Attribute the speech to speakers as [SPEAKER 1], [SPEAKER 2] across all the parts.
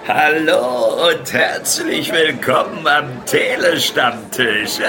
[SPEAKER 1] Hallo und herzlich willkommen am Telestammtisch.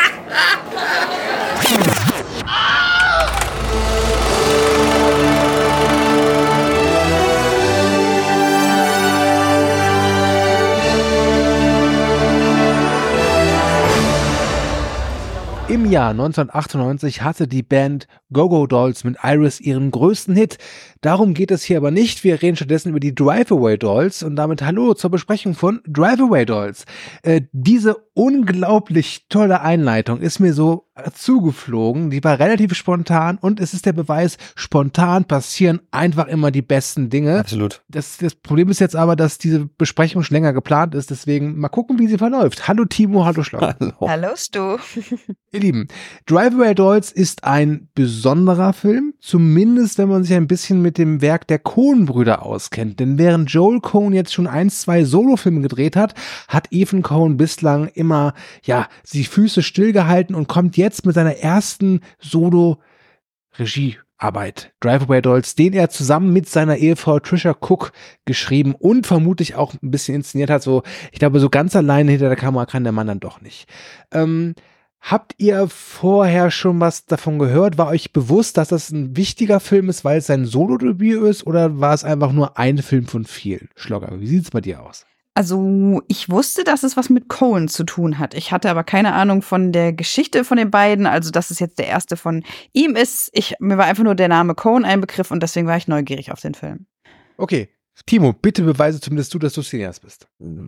[SPEAKER 2] Im Jahr 1998 hatte die Band Go-Go Dolls mit Iris ihren größten Hit. Darum geht es hier aber nicht. Wir reden stattdessen über die Drive-Away Dolls und damit hallo zur Besprechung von Drive-Away Dolls. Diese unglaublich tolle Einleitung ist mir so zugeflogen. Die war relativ spontan und es ist der Beweis, spontan passieren einfach immer die besten Dinge.
[SPEAKER 3] Absolut.
[SPEAKER 2] Das Problem ist jetzt aber, dass diese Besprechung schon länger geplant ist, deswegen mal gucken, wie sie verläuft. Hallo Timo, hallo Schlau.
[SPEAKER 4] Hallo Stu.
[SPEAKER 2] Ihr Lieben, Drive-Away Dolls ist ein besonderer Film, zumindest wenn man sich ein bisschen mit dem Werk der Coen-Brüder auskennt. Denn während Joel Coen jetzt schon 2 Solofilme gedreht hat, hat Ethan Coen bislang immer, die Füße stillgehalten und kommt jetzt mit seiner ersten Solo-Regiearbeit, Drive-Away Dolls, den er zusammen mit seiner Ehefrau Trisha Cook geschrieben und vermutlich auch ein bisschen inszeniert hat. So, ich glaube, so ganz alleine hinter der Kamera kann der Mann dann doch nicht. Habt ihr vorher schon was davon gehört? War euch bewusst, dass das ein wichtiger Film ist, weil es sein Solo-Debüt ist, oder war es einfach nur ein Film von vielen? Schlogger, wie sieht es bei dir aus?
[SPEAKER 4] Also ich wusste, dass es was mit Coen zu tun hat. Ich hatte aber keine Ahnung von der Geschichte von den beiden, also dass es jetzt der erste von ihm ist. Mir war einfach nur der Name Coen ein Begriff und deswegen war ich neugierig auf den Film.
[SPEAKER 2] Okay. Timo, bitte beweise zumindest dass du Cineast bist.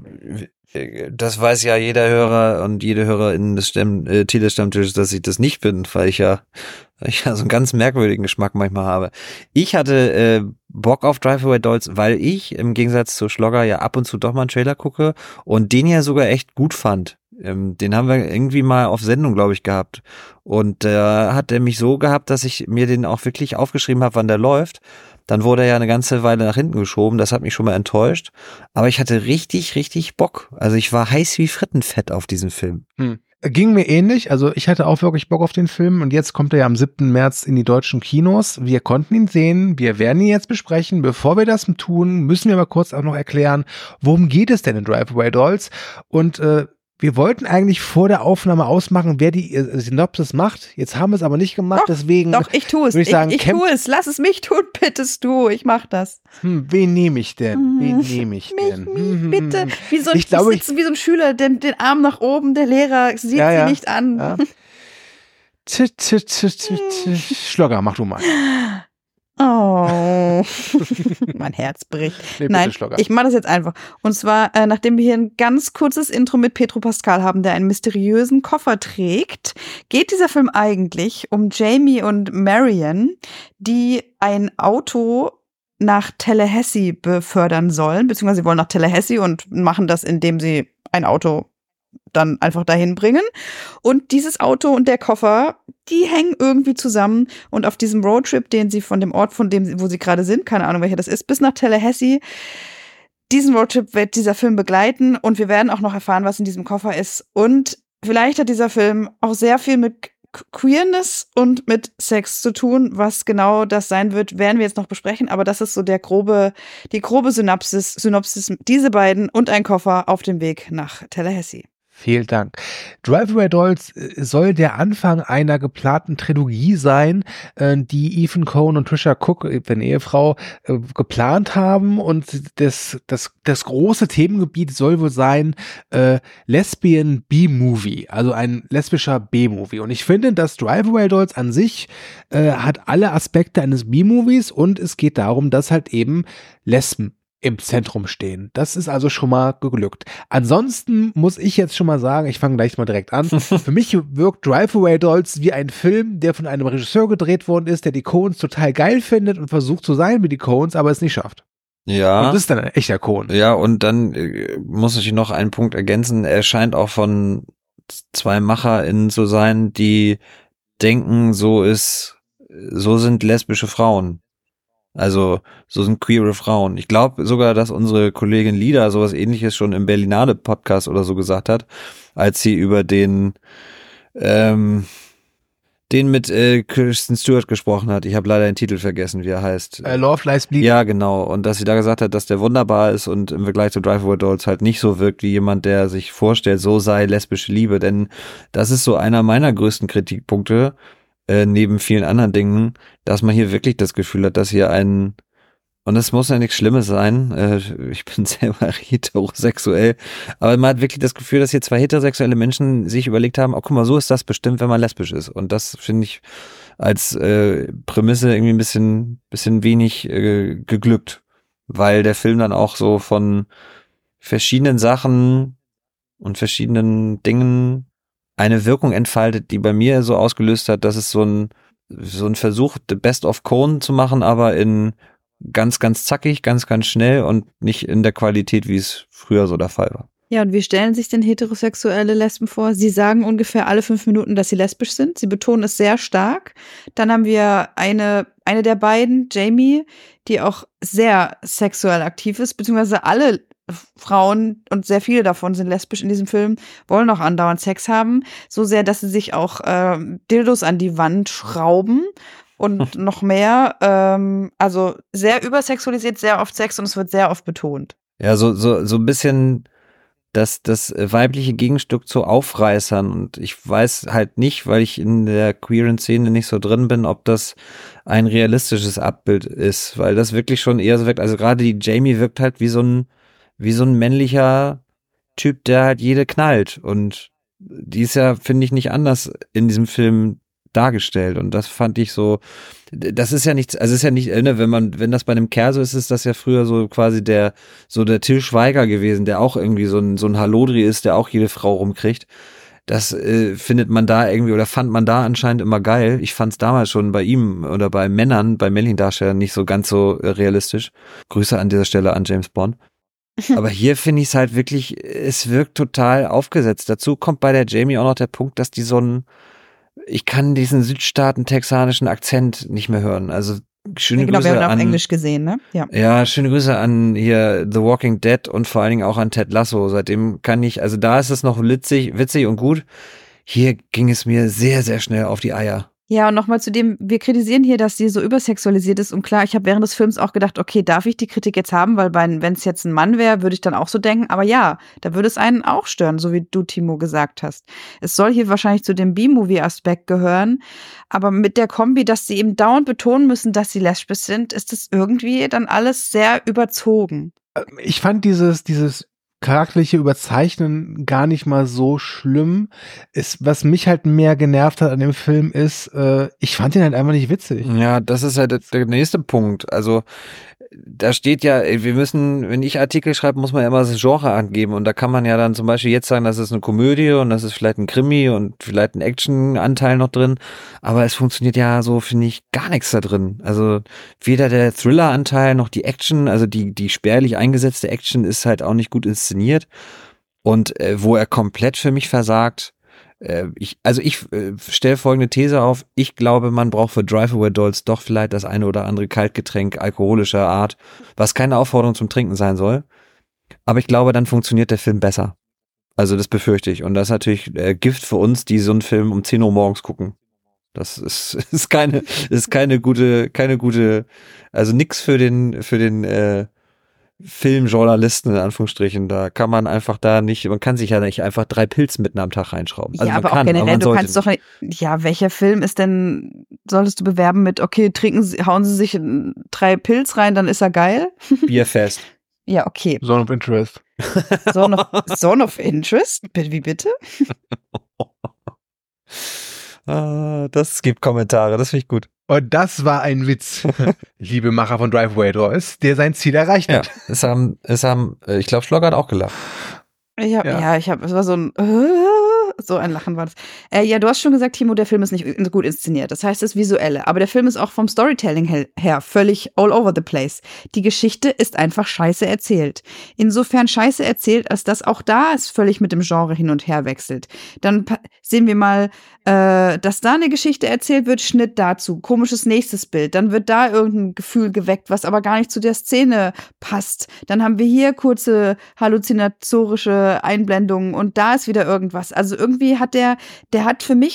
[SPEAKER 3] Das weiß ja jeder Hörer und jede Hörerin des Telestammtisches, dass ich das nicht bin, weil ich ja so einen ganz merkwürdigen Geschmack manchmal habe. Ich hatte Bock auf Drive-Away Dolls, weil ich im Gegensatz zu Schlogger ja ab und zu doch mal einen Trailer gucke und den ja sogar echt gut fand. Den haben wir irgendwie mal auf Sendung, glaube ich, gehabt. Und hat er mich so gehabt, dass ich mir den auch wirklich aufgeschrieben habe, wann der läuft. Dann wurde er ja eine ganze Weile nach hinten geschoben. Das hat mich schon mal enttäuscht. Aber ich hatte richtig, richtig Bock. Also ich war heiß wie Frittenfett auf diesen Film.
[SPEAKER 2] Ging mir ähnlich. Also ich hatte auch wirklich Bock auf den Film. Und jetzt kommt er ja am 7. März in die deutschen Kinos. Wir konnten ihn sehen. Wir werden ihn jetzt besprechen. Bevor wir das tun, müssen wir aber kurz auch noch erklären, worum geht es denn in Drive-Away Dolls? Und wir wollten eigentlich vor der Aufnahme ausmachen, wer die Synopsis macht. Jetzt haben wir es aber nicht gemacht, deswegen.
[SPEAKER 4] Doch, ich tue es. Ich tue es. Lass es mich tun, bittest du. Ich mach das.
[SPEAKER 2] Wen nehme ich denn?
[SPEAKER 4] Mich, bitte. Wie so ein Schüler, den Arm nach oben, der Lehrer sieht sie nicht an.
[SPEAKER 2] Ja. Schlogger, mach du mal.
[SPEAKER 4] Oh, mein Herz bricht.
[SPEAKER 2] Nee,
[SPEAKER 4] Nein,
[SPEAKER 2] Schlogger.
[SPEAKER 4] ich mache das jetzt einfach. Und zwar, nachdem wir hier ein ganz kurzes Intro mit Pedro Pascal haben, der einen mysteriösen Koffer trägt, geht dieser Film eigentlich um Jamie und Marion, die ein Auto nach Tallahassee befördern sollen, beziehungsweise sie wollen nach Tallahassee und machen das, indem sie ein Auto dann einfach dahin bringen. Und dieses Auto und der Koffer, die hängen irgendwie zusammen. Und auf diesem Roadtrip, den sie von dem Ort, wo sie gerade sind, keine Ahnung, welcher das ist, bis nach Tallahassee, diesen Roadtrip wird dieser Film begleiten. Und wir werden auch noch erfahren, was in diesem Koffer ist. Und vielleicht hat dieser Film auch sehr viel mit Queerness und mit Sex zu tun. Was genau das sein wird, werden wir jetzt noch besprechen. Aber das ist so die grobe Synopsis. Diese beiden und ein Koffer auf dem Weg nach Tallahassee.
[SPEAKER 2] Vielen Dank. Drive-Away Dolls soll der Anfang einer geplanten Trilogie sein, die Ethan Coen und Trisha Cook, seine Ehefrau, geplant haben. Und das große Themengebiet soll wohl sein Lesbian B-Movie, also ein lesbischer B-Movie. Und ich finde, dass Drive-Away Dolls an sich hat alle Aspekte eines B-Movies und es geht darum, dass halt eben Lesben im Zentrum stehen. Das ist also schon mal geglückt. Ansonsten muss ich jetzt schon mal sagen, ich fange gleich mal direkt an. Für mich wirkt Drive-Away Dolls wie ein Film, der von einem Regisseur gedreht worden ist, der die Coens total geil findet und versucht zu sein wie die Coens, aber es nicht schafft.
[SPEAKER 3] Ja.
[SPEAKER 2] Und das ist dann ein echter Coen.
[SPEAKER 3] Ja, und dann muss ich noch einen Punkt ergänzen. Er scheint auch von 2 MacherInnen zu sein, die denken, so sind lesbische Frauen. Also, so sind queere Frauen. Ich glaube sogar, dass unsere Kollegin Lida sowas Ähnliches schon im Berlinale-Podcast oder so gesagt hat, als sie über den Den mit Kristen Stewart gesprochen hat. Ich habe leider den Titel vergessen, wie er heißt.
[SPEAKER 2] Love Lies Bleeding.
[SPEAKER 3] Ja, genau. Und dass sie da gesagt hat, dass der wunderbar ist und im Vergleich zu Drive-Away Dolls halt nicht so wirkt wie jemand, der sich vorstellt, so sei lesbische Liebe. Denn das ist so einer meiner größten Kritikpunkte, neben vielen anderen Dingen, dass man hier wirklich das Gefühl hat, dass hier und es muss ja nichts Schlimmes sein, ich bin selber heterosexuell, aber man hat wirklich das Gefühl, dass hier zwei heterosexuelle Menschen sich überlegt haben, oh guck mal, so ist das bestimmt, wenn man lesbisch ist. Und das finde ich als Prämisse irgendwie ein bisschen wenig geglückt, weil der Film dann auch so von verschiedenen Sachen und verschiedenen Dingen eine Wirkung entfaltet, die bei mir so ausgelöst hat, dass es so ein Versuch, the Best of Coen zu machen, aber in ganz, ganz zackig, ganz, ganz schnell und nicht in der Qualität, wie es früher so der Fall war.
[SPEAKER 4] Ja, und wie stellen sich denn heterosexuelle Lesben vor? Sie sagen ungefähr alle 5 Minuten, dass sie lesbisch sind. Sie betonen es sehr stark. Dann haben wir eine der beiden, Jamie, die auch sehr sexuell aktiv ist, beziehungsweise alle Frauen, und sehr viele davon sind lesbisch in diesem Film, wollen auch andauernd Sex haben. So sehr, dass sie sich auch Dildos an die Wand schrauben. Und noch mehr, also sehr übersexualisiert, sehr oft Sex und es wird sehr oft betont.
[SPEAKER 3] Ja, so ein bisschen das weibliche Gegenstück zu Aufreißern, und ich weiß halt nicht, weil ich in der queeren Szene nicht so drin bin, ob das ein realistisches Abbild ist, weil das wirklich schon eher so wirkt, also gerade die Jamie wirkt halt wie so ein männlicher Typ, der halt jede knallt, und die ist ja, finde ich, nicht anders in diesem Film dargestellt, und das fand ich so, das ist ja nichts, also ist ja nicht, ne, wenn das bei einem Kerl so ist, ist das ja früher so quasi der Til Schweiger gewesen, der auch irgendwie so ein Hallodri ist, der auch jede Frau rumkriegt. Das findet man da irgendwie, oder fand man da anscheinend immer geil. Ich fand es damals schon bei ihm oder bei Männern, bei männlichen Darstellern nicht so ganz so realistisch. Grüße an dieser Stelle an James Bond. Aber hier finde ich es halt wirklich, es wirkt total aufgesetzt. Dazu kommt bei der Jamie auch noch der Punkt, dass die ich kann diesen südstaaten-texanischen Akzent nicht mehr hören. Also schöne
[SPEAKER 4] Grüße
[SPEAKER 3] wir haben
[SPEAKER 4] ihn auf Englisch gesehen, ne?
[SPEAKER 3] Ja, schöne Grüße an hier The Walking Dead und vor allen Dingen auch an Ted Lasso. Seitdem also da ist es noch witzig und gut. Hier ging es mir sehr, sehr schnell auf die Eier.
[SPEAKER 4] Ja, und nochmal zu dem, wir kritisieren hier, dass sie so übersexualisiert ist. Und klar, ich habe während des Films auch gedacht, okay, darf ich die Kritik jetzt haben? Weil wenn es jetzt ein Mann wäre, würde ich dann auch so denken. Aber ja, da würde es einen auch stören, so wie du, Timo, gesagt hast. Es soll hier wahrscheinlich zu dem B-Movie-Aspekt gehören. Aber mit der Kombi, dass sie eben dauernd betonen müssen, dass sie lesbisch sind, ist das irgendwie dann alles sehr überzogen.
[SPEAKER 2] Ich fand dieses charakterliche Überzeichnen gar nicht mal so schlimm. Was mich halt mehr genervt hat an dem Film ist, ich fand ihn halt einfach nicht witzig.
[SPEAKER 3] Ja, das ist halt der nächste Punkt. Also da steht ja, wenn ich Artikel schreibe, muss man ja immer das Genre angeben, und da kann man ja dann zum Beispiel jetzt sagen, das ist eine Komödie und das ist vielleicht ein Krimi und vielleicht ein Action-Anteil noch drin, aber es funktioniert ja so, finde ich, gar nichts da drin. Also weder der Thriller-Anteil noch die Action, also die spärlich eingesetzte Action ist halt auch nicht gut inszeniert, und wo er komplett für mich versagt. Ich stelle folgende These auf. Ich glaube, man braucht für Drive-Away Dolls doch vielleicht das eine oder andere Kaltgetränk alkoholischer Art, was keine Aufforderung zum Trinken sein soll. Aber ich glaube, dann funktioniert der Film besser. Also das befürchte ich. Und das ist natürlich Gift für uns, die so einen Film um 10 Uhr morgens gucken. Das ist keine gute, also nix für den Filmjournalisten in Anführungsstrichen, da kann man einfach man kann sich ja nicht einfach 3 Pilze mitten am Tag reinschrauben. Also
[SPEAKER 4] ja, aber auch generell, du kannst doch, welcher Film ist denn, solltest du bewerben mit, okay, hauen sie sich 3 Pilz rein, dann ist er geil?
[SPEAKER 3] Bierfest.
[SPEAKER 4] Ja, okay.
[SPEAKER 2] Zone of Interest.
[SPEAKER 4] Zone of Interest? Wie bitte?
[SPEAKER 3] Das gibt Kommentare, das finde ich gut.
[SPEAKER 2] Und das war ein Witz, liebe Macher von Drive-Away Dolls, der sein Ziel erreicht hat.
[SPEAKER 3] Ja, ich glaube, Schlogger hat auch gelacht.
[SPEAKER 4] Es war so ein Lachen war das. Ja, du hast schon gesagt, Timo, der Film ist nicht gut inszeniert. Das heißt, das Visuelle. Aber der Film ist auch vom Storytelling her völlig all over the place. Die Geschichte ist einfach scheiße erzählt. Insofern scheiße erzählt, als dass auch da es völlig mit dem Genre hin und her wechselt. Dann sehen wir mal, dass da eine Geschichte erzählt wird, Schnitt dazu, komisches nächstes Bild. Dann wird da irgendein Gefühl geweckt, was aber gar nicht zu der Szene passt. Dann haben wir hier kurze halluzinatorische Einblendungen und da ist wieder irgendwas. Also irgendwie hat der hat für mich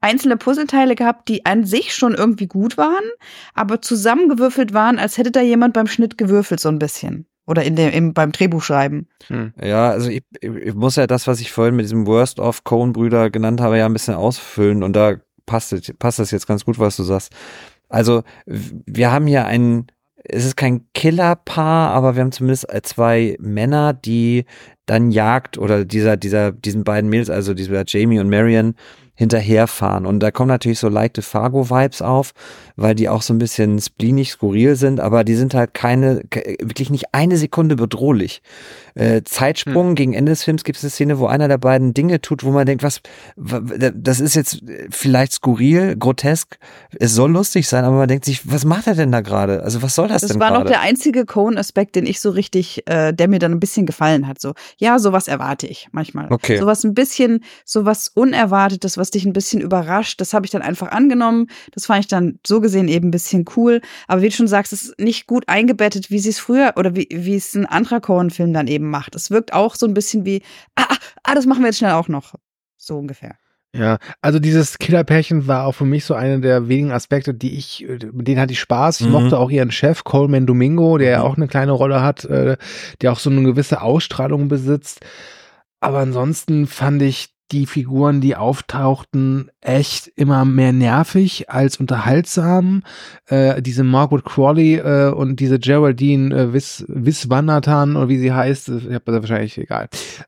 [SPEAKER 4] einzelne Puzzleteile gehabt, die an sich schon irgendwie gut waren, aber zusammengewürfelt waren, als hätte da jemand beim Schnitt gewürfelt so ein bisschen. Oder beim Drehbuchschreiben.
[SPEAKER 3] Ja, also ich muss ja das, was ich vorhin mit diesem Worst of Coen-Brüder genannt habe, ja ein bisschen ausfüllen und da passt das jetzt ganz gut, was du sagst. Also wir haben hier es ist kein Killerpaar, aber wir haben zumindest 2 Männer, die dann Jagd oder diesen beiden Mädels, also dieser Jamie und Marion, hinterherfahren. Und da kommen natürlich so leichte Fargo-Vibes auf, weil die auch so ein bisschen spleenig, skurril sind, aber die sind halt wirklich nicht eine Sekunde bedrohlich. Zeitsprung, gegen Ende des Films gibt es eine Szene, wo einer der beiden Dinge tut, wo man denkt, das ist jetzt vielleicht skurril, grotesk, es soll lustig sein, aber man denkt sich, was macht er denn da gerade? Also was soll das denn gerade?
[SPEAKER 4] Das war noch der einzige Coen-Aspekt, den ich so richtig, der mir dann ein bisschen gefallen hat. So, ja, sowas erwarte ich manchmal.
[SPEAKER 3] Okay.
[SPEAKER 4] Sowas Unerwartetes, was dich ein bisschen überrascht, das habe ich dann einfach angenommen. Das fand ich dann so gesehen eben ein bisschen cool. Aber wie du schon sagst, es ist nicht gut eingebettet, wie sie es früher oder wie es ein anderer Coen-Film dann eben macht. Es wirkt auch so ein bisschen wie, das machen wir jetzt schnell auch noch. So ungefähr.
[SPEAKER 2] Ja, also dieses Killerpärchen war auch für mich so einer der wenigen Aspekte, mit denen hatte ich Spaß. Ich mochte auch ihren Chef, Coleman Domingo, der auch eine kleine Rolle hat, der auch so eine gewisse Ausstrahlung besitzt. Aber ansonsten fand ich die Figuren, die auftauchten, echt immer mehr nervig als unterhaltsam. Diese Margaret Qualley und diese Geraldine Viswanathan oder wie sie heißt, ich habe das wahrscheinlich egal.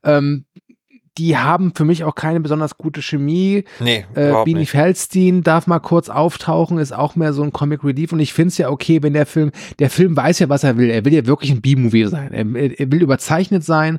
[SPEAKER 2] Die haben für mich auch keine besonders gute Chemie.
[SPEAKER 3] Nee, überhaupt
[SPEAKER 2] Beanie
[SPEAKER 3] nicht.
[SPEAKER 2] Feldstein darf mal kurz auftauchen, ist auch mehr so ein Comic Relief und ich finde es ja okay, wenn der Film weiß ja, was er will. Er will ja wirklich ein B-Movie sein. Er will überzeichnet sein.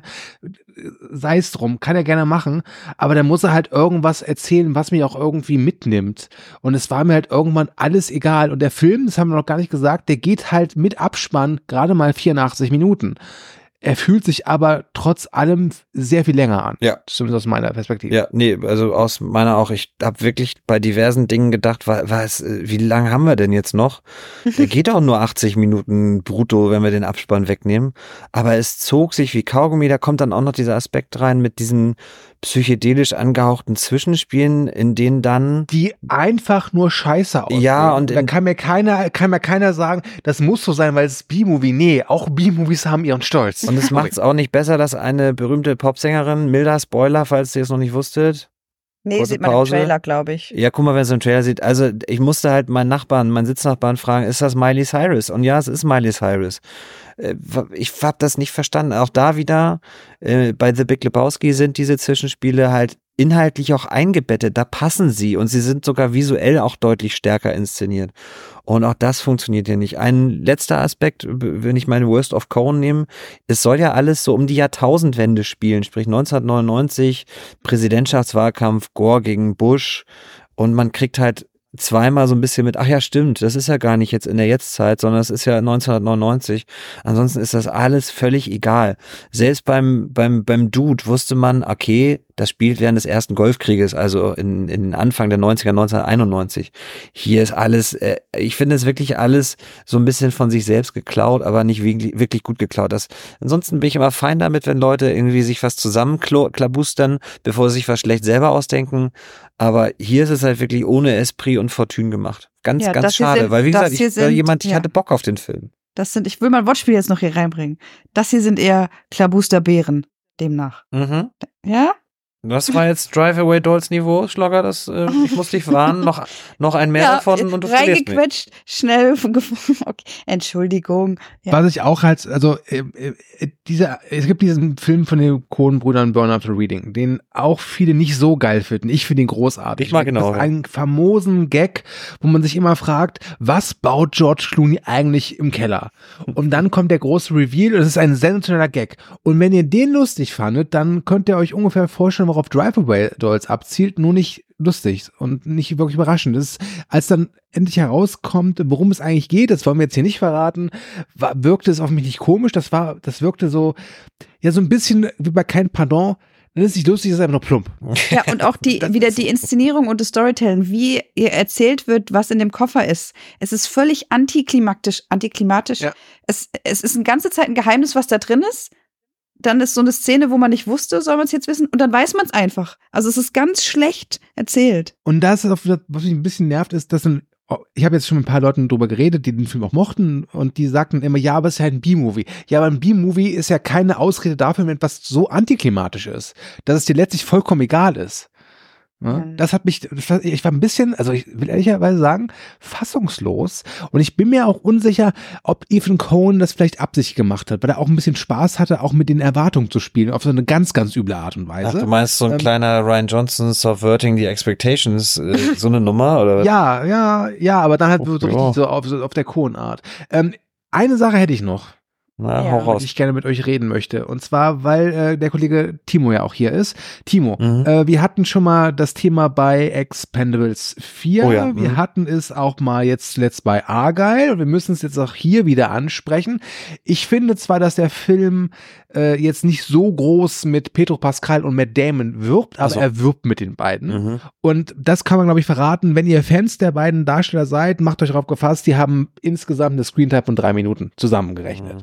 [SPEAKER 2] Sei es drum, kann er gerne machen, aber dann muss er halt irgendwas erzählen, was mich auch irgendwie mitnimmt. Und es war mir halt irgendwann alles egal. Und der Film, das haben wir noch gar nicht gesagt, der geht halt mit Abspann gerade mal 84 Minuten. Er fühlt sich aber trotz allem sehr viel länger an.
[SPEAKER 3] Ja.
[SPEAKER 2] Zumindest aus meiner Perspektive.
[SPEAKER 3] Ja, nee, also aus meiner auch. Ich habe wirklich bei diversen Dingen gedacht, wie lange haben wir denn jetzt noch? Der geht auch nur 80 Minuten brutto, wenn wir den Abspann wegnehmen. Aber es zog sich wie Kaugummi. Da kommt dann auch noch dieser Aspekt rein mit diesen psychedelisch angehauchten Zwischenspielen, in denen dann
[SPEAKER 2] die einfach nur scheiße aussehen.
[SPEAKER 3] Ja, und
[SPEAKER 2] da kann mir keiner sagen, das muss so sein, weil es ist B-Movie. Nee, auch B-Movies haben ihren Stolz.
[SPEAKER 3] Und es macht es auch nicht besser, dass eine berühmte Popsängerin, milder Spoiler, falls ihr es noch nicht wusstet.
[SPEAKER 4] Nee, sieht man im Trailer, glaube ich.
[SPEAKER 3] Ja, guck mal, wenn es im Trailer sieht. Also ich musste halt meinen Sitznachbarn fragen, ist das Miley Cyrus? Und ja, es ist Miley Cyrus. Ich habe das nicht verstanden. Auch da wieder, bei The Big Lebowski sind diese Zwischenspiele halt inhaltlich auch eingebettet. Da passen sie und sie sind sogar visuell auch deutlich stärker inszeniert. Und auch das funktioniert hier nicht. Ein letzter Aspekt, wenn ich meine Worst of Coen nehme, es soll ja alles so um die Jahrtausendwende spielen, sprich 1999, Präsidentschaftswahlkampf, Gore gegen Bush und man kriegt halt zweimal so ein bisschen mit, ach ja, stimmt, das ist ja gar nicht jetzt in der Jetztzeit, sondern es ist ja 1999. Ansonsten ist das alles völlig egal. Selbst beim Dude wusste man, okay, das spielt während des ersten Golfkrieges, also in Anfang der 90er, 1991. Hier ist alles, ich finde es wirklich alles so ein bisschen von sich selbst geklaut, aber nicht wirklich gut geklaut. Ansonsten bin ich immer fein damit, wenn Leute irgendwie sich was zusammenklabustern, bevor sie sich was schlecht selber ausdenken. Aber hier ist es halt wirklich ohne Esprit und Fortune gemacht. Ganz schade, weil wie gesagt, ich hatte Bock auf den Film.
[SPEAKER 4] Ich will mal ein Wortspiel jetzt noch hier reinbringen. Das hier sind eher Klabusterbären, demnach.
[SPEAKER 3] Mhm.
[SPEAKER 4] Ja?
[SPEAKER 3] Das war jetzt Drive-Away Dolls Niveau, Schlogger, ich muss dich warnen, noch ein mehr davon und du verlierst mich.
[SPEAKER 4] Reingequetscht, schnell, okay, Entschuldigung. Ja.
[SPEAKER 2] Was ich auch es gibt diesen Film von den Coen-Brüdern Burn After Reading, den auch viele nicht so geil finden. Ich finde ihn großartig.
[SPEAKER 3] Ich mag genau.
[SPEAKER 2] Das ist ein famosen Gag, wo man sich immer fragt, was baut George Clooney eigentlich im Keller? Und dann kommt der große Reveal und es ist ein sensationeller Gag. Und wenn ihr den lustig fandet, dann könnt ihr euch ungefähr vorstellen, worauf Drive-Away Dolls abzielt, nur nicht lustig und nicht wirklich überraschend. Als dann endlich herauskommt, worum es eigentlich geht, das wollen wir jetzt hier nicht verraten, wirkte es auf mich nicht komisch, das wirkte so, ja, so ein bisschen wie bei Kein Pardon. Dann ist es nicht lustig, das ist einfach nur plump.
[SPEAKER 4] Ja, und auch die Inszenierung und das Storytelling, wie ihr erzählt wird, was in dem Koffer ist. Es ist völlig antiklimatisch. Ja. Es ist eine ganze Zeit ein Geheimnis, was da drin ist. dann ist so eine Szene, wo man nicht wusste, soll man es jetzt wissen, und dann weiß man es einfach. Also es ist ganz schlecht erzählt.
[SPEAKER 2] Und das ist, was mich ein bisschen nervt, ist, dass ich habe jetzt schon mit ein paar Leuten drüber geredet, die den Film auch mochten, und die sagten immer, ja, aber es ist halt ein B-Movie. Ja, aber ein B-Movie ist ja keine Ausrede dafür, wenn etwas so antiklimatisch ist, dass es dir letztlich vollkommen egal ist. Ja, das hat mich, ich war ein bisschen, also ich will ehrlicherweise sagen, fassungslos, und ich bin mir auch unsicher, ob Ethan Coen das vielleicht absichtlich gemacht hat, weil er auch ein bisschen Spaß hatte, auch mit den Erwartungen zu spielen, auf so eine ganz, ganz üble Art und Weise.
[SPEAKER 3] Ach, du meinst so ein kleiner Ryan Johnson Subverting the Expectations, so eine Nummer, oder?
[SPEAKER 2] Ja, aber dann halt so richtig so auf der Coen-Art. Eine Sache hätte ich noch.
[SPEAKER 3] Na, hau raus.
[SPEAKER 2] Die ich gerne mit euch reden möchte. Und zwar, weil der Kollege Timo ja auch hier ist. Timo, wir hatten schon mal das Thema bei Expendables 4.
[SPEAKER 3] Oh ja.
[SPEAKER 2] Wir hatten es auch mal jetzt zuletzt bei Argyle. Und wir müssen es jetzt auch hier wieder ansprechen. Ich finde zwar, dass der Film jetzt nicht so groß mit Pedro Pascal und Matt Damon wirbt, aber er wirbt mit den beiden. Und das kann man, glaube ich, verraten. Wenn ihr Fans der beiden Darsteller seid, macht euch darauf gefasst, die haben insgesamt eine Screentime von 3 Minuten zusammengerechnet.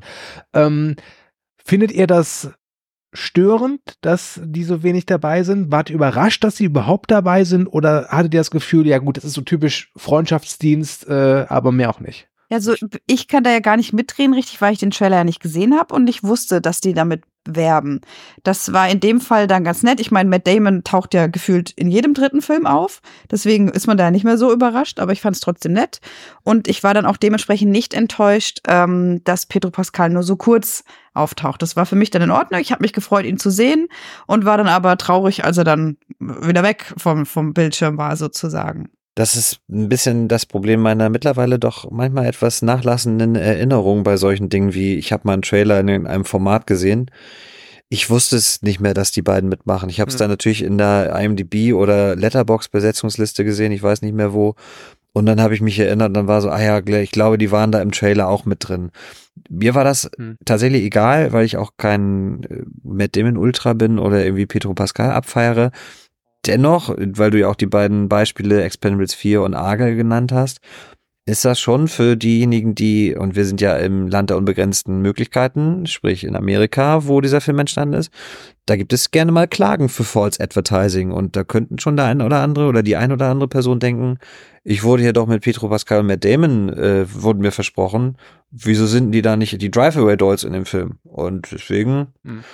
[SPEAKER 2] Findet ihr das störend, dass die so wenig dabei sind? Wart ihr überrascht, dass sie überhaupt dabei sind? Oder hattet ihr das Gefühl, ja gut, das ist so typisch Freundschaftsdienst, aber mehr auch nicht?
[SPEAKER 4] Also ich kann da ja gar nicht mitreden richtig, weil ich den Trailer ja nicht gesehen habe und nicht wusste, dass die damit werben. Das war in dem Fall dann ganz nett. Ich meine, Matt Damon taucht ja gefühlt in jedem 3. Film auf. Deswegen ist man da nicht mehr so überrascht, aber ich fand es trotzdem nett. Und ich war dann auch dementsprechend nicht enttäuscht, dass Pedro Pascal nur so kurz auftaucht. Das war für mich dann in Ordnung. Ich habe mich gefreut, ihn zu sehen, und war dann aber traurig, als er dann wieder weg vom Bildschirm war, sozusagen.
[SPEAKER 3] Das ist ein bisschen das Problem meiner mittlerweile doch manchmal etwas nachlassenden Erinnerungen bei solchen Dingen wie, ich habe mal einen Trailer in einem Format gesehen. Ich wusste es nicht mehr, dass die beiden mitmachen. Ich habe es dann natürlich in der IMDb oder Letterboxd-Besetzungsliste gesehen, ich weiß nicht mehr wo. Und dann habe ich mich erinnert, und dann war so, ich glaube, die waren da im Trailer auch mit drin. Mir war das tatsächlich egal, weil ich auch kein Matt Damon Ultra bin oder irgendwie Pedro Pascal abfeiere. Dennoch, weil du ja auch die beiden Beispiele Expendables 4 und Argyle genannt hast, ist das schon für diejenigen, die, und wir sind ja im Land der unbegrenzten Möglichkeiten, sprich in Amerika, wo dieser Film entstanden ist, da gibt es gerne mal Klagen für False Advertising, und da könnten schon der eine oder andere oder die eine oder andere Person denken, ich wurde hier doch mit Pedro Pascal und Matt Damon, wurden mir versprochen, wieso sind die da nicht die Drive-Away-Dolls in dem Film? Und deswegen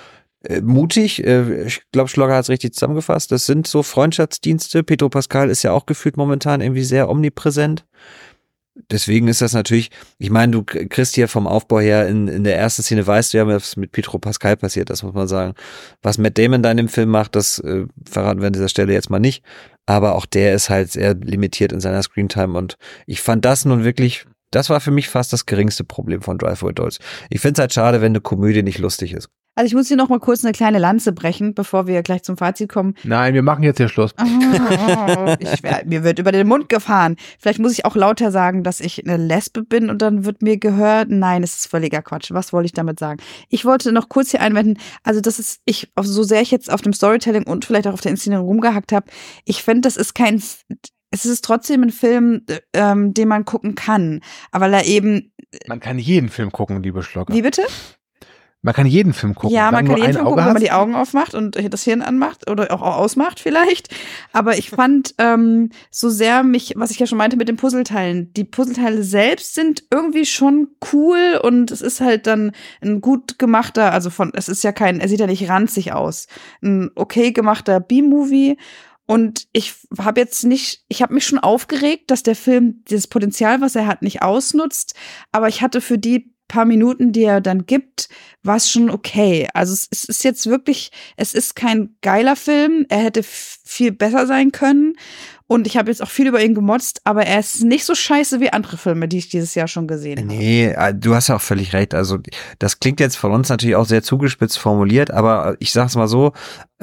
[SPEAKER 3] mutig, ich glaube, Schlogger hat es richtig zusammengefasst, das sind so Freundschaftsdienste. Pedro Pascal ist ja auch gefühlt momentan irgendwie sehr omnipräsent. Deswegen ist das natürlich, ich meine, du kriegst hier vom Aufbau her in der ersten Szene, weißt du ja, was mit Pedro Pascal passiert, das muss man sagen. Was Matt Damon da in dem Film macht, das verraten wir an dieser Stelle jetzt mal nicht, aber auch der ist halt sehr limitiert in seiner Screentime, und ich fand das nun wirklich, das war für mich fast das geringste Problem von Drive-Away Dolls. Ich finde es halt schade, wenn eine Komödie nicht lustig ist.
[SPEAKER 4] Also ich muss hier noch mal kurz eine kleine Lanze brechen, bevor wir gleich zum Fazit kommen.
[SPEAKER 2] Nein, wir machen jetzt hier Schluss.
[SPEAKER 4] Mir wird über den Mund gefahren. Vielleicht muss ich auch lauter sagen, dass ich eine Lesbe bin, und dann wird mir gehört, nein, es ist völliger Quatsch. Was wollte ich damit sagen? Ich wollte noch kurz hier einwenden, also das ist, so sehr ich jetzt auf dem Storytelling und vielleicht auch auf der Inszenierung rumgehackt habe, ich finde, das ist es ist trotzdem ein Film, den man gucken kann. Aber weil er eben...
[SPEAKER 2] Man kann jeden Film gucken, liebe Schlogger.
[SPEAKER 4] Wie bitte?
[SPEAKER 2] Man kann jeden Film gucken.
[SPEAKER 4] Ja, man kann jeden Film gucken, wenn man die Augen aufmacht und das Hirn anmacht oder auch ausmacht vielleicht. Aber ich fand so sehr was ich ja schon meinte mit den Puzzleteilen, die Puzzleteile selbst sind irgendwie schon cool, und es ist halt dann ein gut gemachter, es ist ja er sieht ja nicht ranzig aus. Ein okay gemachter B-Movie. Und ich habe mich schon aufgeregt, dass der Film dieses Potenzial, was er hat, nicht ausnutzt. Aber ich hatte für die paar Minuten, die er dann gibt, war es schon okay. Also es ist jetzt wirklich, es ist kein geiler Film. Er hätte viel besser sein können. Und ich habe jetzt auch viel über ihn gemotzt, aber er ist nicht so scheiße wie andere Filme, die ich dieses Jahr schon gesehen habe.
[SPEAKER 3] Nee, du hast ja auch völlig recht. Also das klingt jetzt von uns natürlich auch sehr zugespitzt formuliert, aber ich sag's mal so,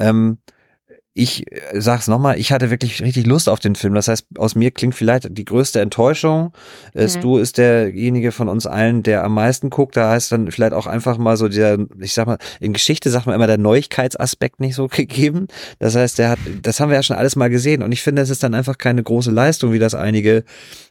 [SPEAKER 3] ich sag's nochmal, ich hatte wirklich richtig Lust auf den Film. Das heißt, aus mir klingt vielleicht die größte Enttäuschung. Stu ist derjenige von uns allen, der am meisten guckt. Da heißt dann vielleicht auch einfach mal so ich sag mal, in Geschichte sagt man immer der Neuigkeitsaspekt nicht so gegeben. Das heißt, das haben wir ja schon alles mal gesehen. Und ich finde, es ist dann einfach keine große Leistung, wie das einige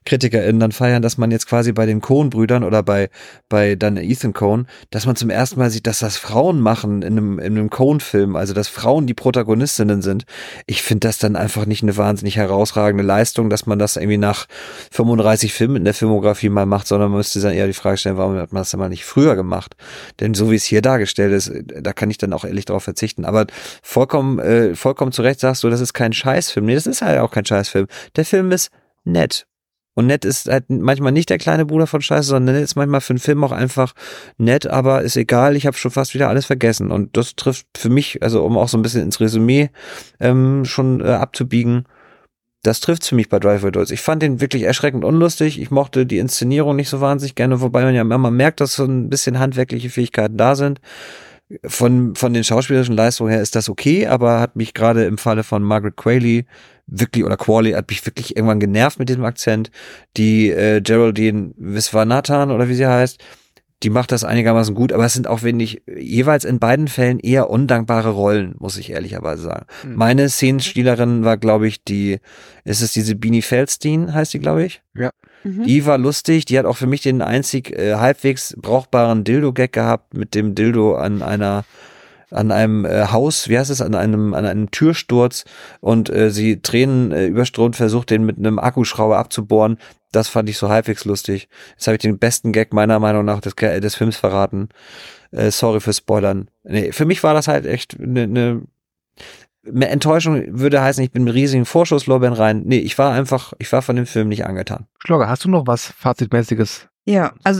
[SPEAKER 3] KritikerInnen dann feiern, dass man jetzt quasi bei den Coen-Brüdern oder bei dann Ethan Coen, dass man zum ersten Mal sieht, dass das Frauen machen in einem Coen-Film, also dass Frauen die Protagonistinnen sind. Ich finde das dann einfach nicht eine wahnsinnig herausragende Leistung, dass man das irgendwie nach 35 Filmen in der Filmografie mal macht, sondern man müsste dann eher die Frage stellen, warum hat man das denn mal nicht früher gemacht? Denn so wie es hier dargestellt ist, da kann ich dann auch ehrlich darauf verzichten. Aber vollkommen zu Recht sagst du, das ist kein Scheißfilm. Nee, das ist halt auch kein Scheißfilm. Der Film ist nett. Und nett ist halt manchmal nicht der kleine Bruder von Scheiße, sondern nett ist manchmal für einen Film auch einfach nett, aber ist egal, ich habe schon fast wieder alles vergessen. Und das trifft für mich, also um auch so ein bisschen ins Resümee schon abzubiegen, das trifft's für mich bei Drive-By Dolls. Ich fand den wirklich erschreckend unlustig. Ich mochte die Inszenierung nicht so wahnsinnig gerne, wobei man ja immer merkt, dass so ein bisschen handwerkliche Fähigkeiten da sind. Von den schauspielerischen Leistungen her ist das okay, aber hat mich gerade im Falle von Margaret Qualley Qualley hat mich wirklich irgendwann genervt mit diesem Akzent. Die Geraldine Viswanathan oder wie sie heißt, die macht das einigermaßen gut, aber es sind auch jeweils in beiden Fällen eher undankbare Rollen, muss ich ehrlicherweise sagen. Meine Szenenspielerin war, glaube ich, ist es diese Beanie Feldstein, heißt die, glaube ich?
[SPEAKER 2] Ja.
[SPEAKER 3] Die war lustig, die hat auch für mich den einzig halbwegs brauchbaren Dildo-Gag gehabt, mit dem Dildo an einem Haus, wie heißt es, an einem Türsturz und sie Tränen überströmt versucht, den mit einem Akkuschrauber abzubohren. Das fand ich so halbwegs lustig. Jetzt habe ich den besten Gag meiner Meinung nach des Films verraten. Sorry für Spoilern. Nee, für mich war das halt echt eine Enttäuschung, würde heißen, ich bin mit riesigen Vorschusslorbeeren rein. Nee, ich war von dem Film nicht angetan.
[SPEAKER 2] Schlogger, hast du noch was Fazitmäßiges?
[SPEAKER 4] Ja, also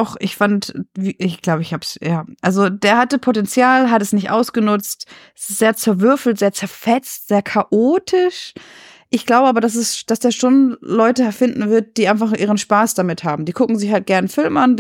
[SPEAKER 4] also der hatte Potenzial, hat es nicht ausgenutzt, sehr zerwürfelt, sehr zerfetzt, sehr chaotisch. Ich glaube aber, dass der schon Leute finden wird, die einfach ihren Spaß damit haben. Die gucken sich halt gern einen Film an,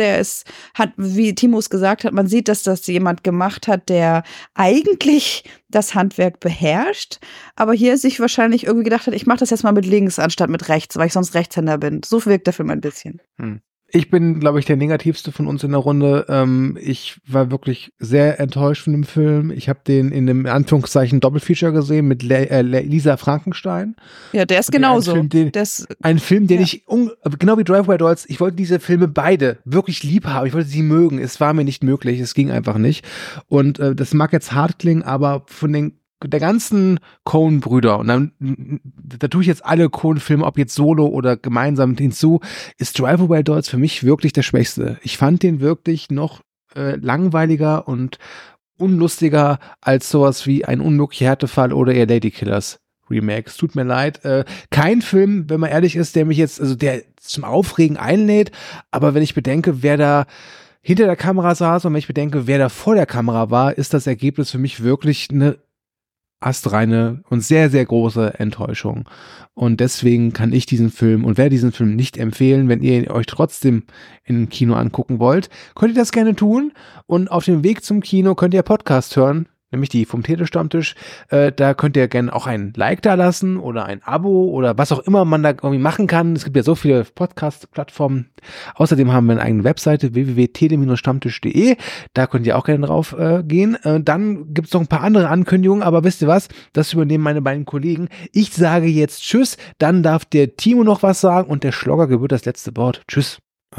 [SPEAKER 4] wie Timos gesagt hat, man sieht, dass das jemand gemacht hat, der eigentlich das Handwerk beherrscht, aber hier sich wahrscheinlich irgendwie gedacht hat, ich mache das jetzt mal mit links anstatt mit rechts, weil ich sonst Rechtshänder bin. So wirkt der Film ein bisschen.
[SPEAKER 2] Ich bin, glaube ich, der negativste von uns in der Runde. Ich war wirklich sehr enttäuscht von dem Film. Ich habe den in einem Anführungszeichen Doppelfeature gesehen mit Lisa Frankenstein.
[SPEAKER 4] Ja, der ist genauso.
[SPEAKER 2] Ein Film, den ich, genau wie Drive-By Dolls, ich wollte diese Filme beide wirklich lieb haben. Ich wollte sie mögen. Es war mir nicht möglich. Es ging einfach nicht. Und das mag jetzt hart klingen, aber von der ganzen Coen-Brüder, und dann, da tue ich jetzt alle Coen-Filme, ob jetzt solo oder gemeinsam hinzu, ist Drive-By Dolls für mich wirklich der schwächste. Ich fand den wirklich noch langweiliger und unlustiger als sowas wie Ein unmöglicher Härtefall oder ihr Ladykillers Remake. Es tut mir leid. Kein Film, wenn man ehrlich ist, der mich jetzt, also der zum Aufregen einlädt, aber wenn ich bedenke, wer da hinter der Kamera saß und wenn ich bedenke, wer da vor der Kamera war, ist das Ergebnis für mich wirklich eine astreine und sehr, sehr große Enttäuschung. Und deswegen kann ich diesen Film und werde diesen Film nicht empfehlen. Wenn ihr euch trotzdem im Kino angucken wollt, könnt ihr das gerne tun. Und auf dem Weg zum Kino könnt ihr Podcast hören, nämlich die vom Telestammtisch. Da könnt ihr gerne auch ein Like da lassen oder ein Abo oder was auch immer man da irgendwie machen kann. Es gibt ja so viele Podcast-Plattformen. Außerdem haben wir eine eigene Webseite www.tele-stammtisch.de. Da könnt ihr auch gerne drauf gehen. Dann gibt es noch ein paar andere Ankündigungen, aber wisst ihr was? Das übernehmen meine beiden Kollegen. Ich sage jetzt Tschüss, dann darf der Timo noch was sagen und der Schlogger gebührt das letzte Wort. Tschüss.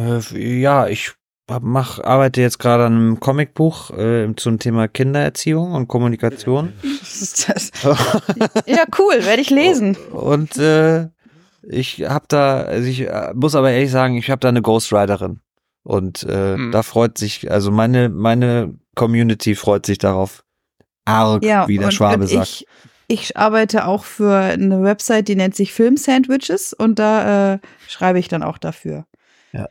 [SPEAKER 3] Ich arbeite jetzt gerade an einem Comicbuch zum Thema Kindererziehung und Kommunikation.
[SPEAKER 4] Was ist das? Ja, cool, werde ich lesen.
[SPEAKER 3] Und ich muss aber ehrlich sagen, ich habe da eine Ghostwriterin. Und da freut sich, also meine Community freut sich darauf arg, wie der Schwabe sagt.
[SPEAKER 4] Ich arbeite auch für eine Website, die nennt sich Film Sandwiches und da schreibe ich dann auch dafür.
[SPEAKER 3] Ja.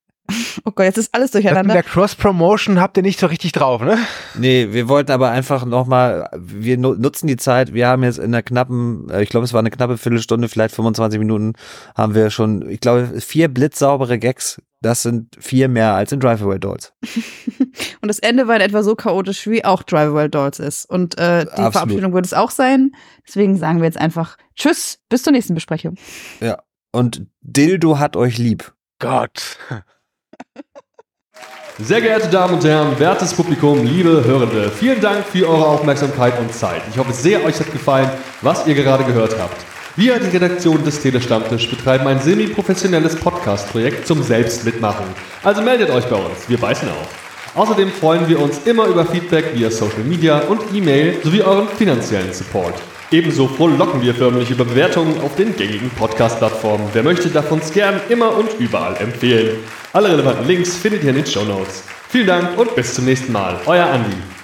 [SPEAKER 4] Oh Gott, jetzt ist alles durcheinander.
[SPEAKER 2] Das mit der Cross-Promotion habt ihr nicht so richtig drauf, ne?
[SPEAKER 3] Nee, wir wollten aber einfach nochmal, wir nutzen die Zeit, wir haben jetzt in einer knappen, ich glaube es war eine knappe Viertelstunde, vielleicht 25 Minuten, haben wir schon, ich glaube 4 blitzsaubere Gags. Das sind 4 mehr als in Drive-By Dolls.
[SPEAKER 4] Und das Ende war in etwa so chaotisch, wie auch Drive-By Dolls ist. Und die
[SPEAKER 3] Absolut.
[SPEAKER 4] Verabschiedung wird es auch sein. Deswegen sagen wir jetzt einfach Tschüss, bis zur nächsten Besprechung.
[SPEAKER 3] Ja, und Dildo hat euch lieb.
[SPEAKER 2] Gott.
[SPEAKER 5] Sehr geehrte Damen und Herren, wertes Publikum, liebe Hörende, vielen Dank für eure Aufmerksamkeit und Zeit. Ich hoffe sehr, euch hat gefallen, was ihr gerade gehört habt. Wir, die Redaktion des Telestammtisch, betreiben ein semi-professionelles Podcast-Projekt zum Selbstmitmachen. Also meldet euch bei uns, wir beißen auf. Außerdem freuen wir uns immer über Feedback via Social Media und E-Mail sowie euren finanziellen Support. Ebenso frohlocken wir förmlich über Bewertungen auf den gängigen Podcast-Plattformen. Wer möchte, darf uns gern immer und überall empfehlen. Alle relevanten Links findet ihr in den Shownotes. Vielen Dank und bis zum nächsten Mal. Euer Andi.